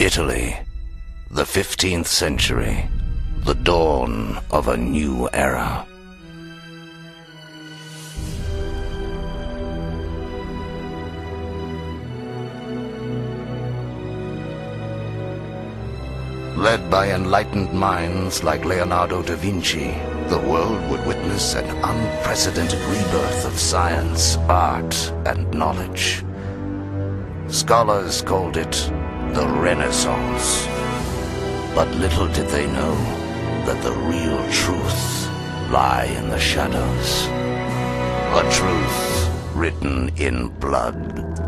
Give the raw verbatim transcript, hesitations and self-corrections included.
Italy, the fifteenth century, the dawn of a new era. Led by enlightened minds like Leonardo da Vinci, the world would witness an unprecedented rebirth of science, art, and knowledge. Scholars called it the Renaissance. But little did they know that the real truth lie in the shadows. A truth written in blood.